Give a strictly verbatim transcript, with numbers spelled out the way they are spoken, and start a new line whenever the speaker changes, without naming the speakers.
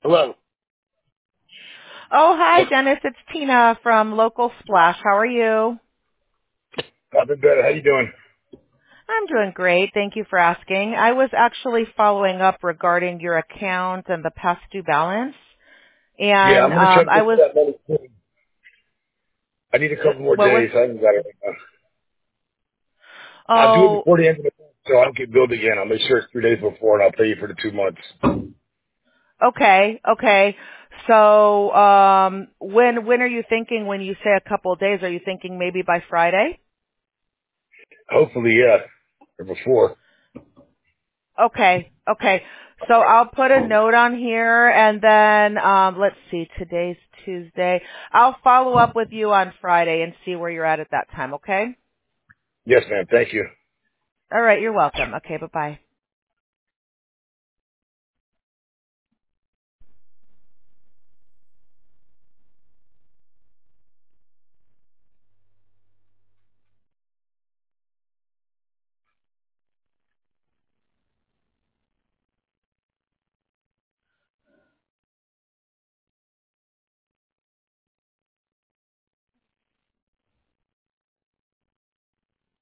Hello.
Oh, hi, Dennis. It's Tina from Local Splash. How are you?
I've been better. How you doing?
I'm doing great. Thank you for asking. I was actually following up regarding your account and the past due balance.
Yeah,
And
I'm gonna try
um,
to
I
get to
was,
that money soon. I need a couple more
what was,
days. I haven't got it right now. I'll do it
oh,
before the end of the month, so I don't get billed again. I'll make sure it's three days before, and I'll pay you for the two months.
okay, okay. So um, when when are you thinking when you say a couple of days? Are you thinking maybe by Friday?
Hopefully, yeah, or before.
Okay, okay. So I'll put a note on here and then um let's see, today's Tuesday. I'll follow up with you on Friday and see where you're at at that time, okay?
Yes, ma'am. Thank you.
All right, you're welcome. Okay, bye-bye.